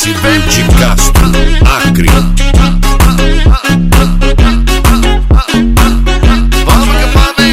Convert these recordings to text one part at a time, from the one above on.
Aparecido de Castro, Acre. Vamos que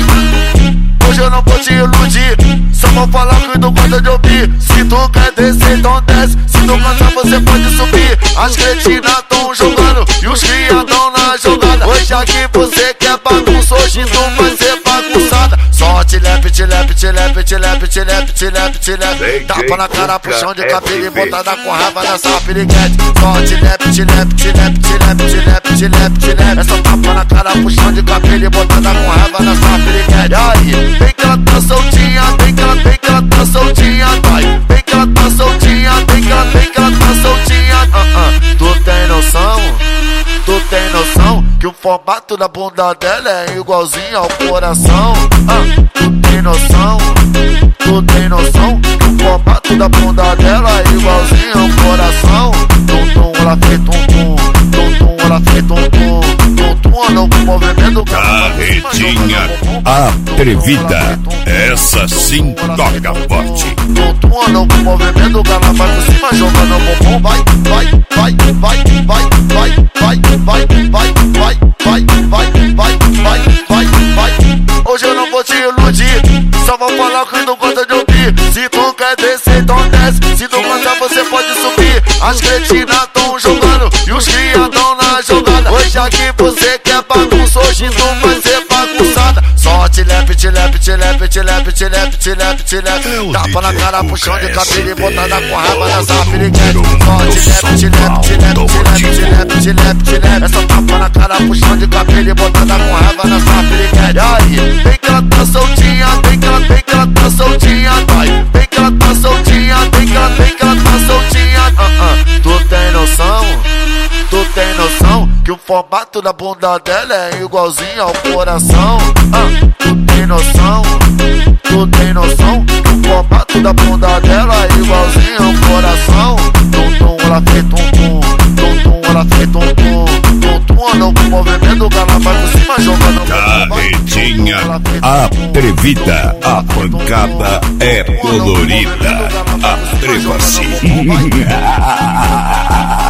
vamos, hoje eu não vou te iludir. Só vou falar que tu gosta de ouvir. Se tu quer descer, então desce. Se tu cansar, você pode subir. As cretinas tão jogando e os cria tão na jogada. Hoje aqui você quer bagunça, hoje tu vai ser bagunçada. Só tilepe, tilepe, tilepe, tilepe, tilepe, tilepe, tilepe. Tapa na cara, puxão de cabelo e botada com raiva nessa piriguete. Só tilepe, tilepe, tilepe, tilepe, tilepe, tilepe, tilepe. Essa tapa na cara, puxão de cabelo e botada com raiva nessa piriguete. E aí, vem que ela tá soltinha, vem que ela tá soltinha, vai. Vem que ela tá soltinha, vem que ela tá soltinha. Tu tem noção? Tu tem noção que o formato da bunda dela é igualzinho ao coração? Tu tem noção? Tu tem noção que o formato da bunda dela é igualzinho ao coração? Tum-tum, ela fez tum-tum, tum-tum, ela fez tum-tum, tum-tum, andou com o movimento. Carretinha atrevida, essa sim toca forte. Tum-tum, andou com o movimento, o cara vai por cima jogando o bumbum. Vai, vai, vai, vai, vai, vai, vai, vai, vai, vai, vai, vai, vai, vai, vai, vai. Hoje eu não vou te iludir, só vou falar que tu gosta de ouvir. Se tu quer descer, então desce. Se tu cansar, você pode subir. As cretinas tão jogando e os cria tão na jogada. Hoje aqui você quer bagunça, hoje tu vai ser bagunçada. Só tilepe, tilepe, tilepe, tilepe, tilepe, tilepe, tilepe. Tapa na cara, puxão de cabelo e botada com raiva nessa piriguete. Só tilepe, tilepe, tilepe, tilepe, tilepe, tilepe, tilepe. Essa tapa na cara, puxão de cabelo e botada com raiva nessa piriguete. E aí, vem que ela tá soltinha, vem que ela tá soltinha, vai. Vem que ela tá soltinha, vem que ela tá soltinha. Tu tem noção? Tu tem noção que o formato da bunda dela é igualzinho ao coração? Tu tem noção? Tu tem noção que o formato da bunda dela é igualzinho ao coração? Tum-tum, ela fez tum-tum, tum-tum, ela fez tum-tum, tum-tum, andou com o movimento, o cara vai por cima jogando. Carretinha atrevida, a pancada é colorida. Atreva-se.